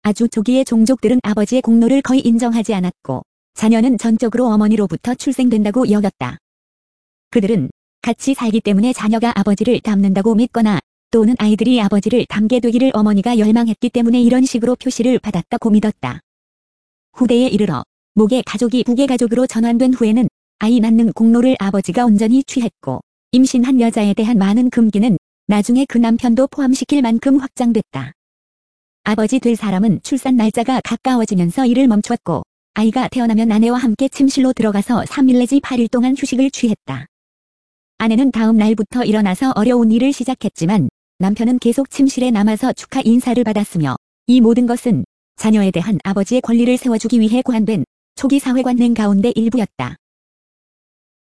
아주 초기의 종족들은 아버지의 공로를 거의 인정하지 않았고 자녀는 전적으로 어머니로부터 출생된다고 여겼다. 그들은 같이 살기 때문에 자녀가 아버지를 닮는다고 믿거나 또는 아이들이 아버지를 닮게 되기를 어머니가 열망했기 때문에 이런 식으로 표시를 받았다고 믿었다. 후대에 이르러 목의 가족이 북의 가족으로 전환된 후에는 아이 낳는 공로를 아버지가 온전히 취했고 임신한 여자에 대한 많은 금기는 나중에 그 남편도 포함시킬 만큼 확장됐다. 아버지 될 사람은 출산 날짜가 가까워지면서 일을 멈췄고 아이가 태어나면 아내와 함께 침실로 들어가서 3일 내지 8일 동안 휴식을 취했다. 아내는 다음 날부터 일어나서 어려운 일을 시작했지만 남편은 계속 침실에 남아서 축하 인사를 받았으며 이 모든 것은 자녀에 대한 아버지의 권리를 세워주기 위해 고안된 초기 사회관행 가운데 일부였다.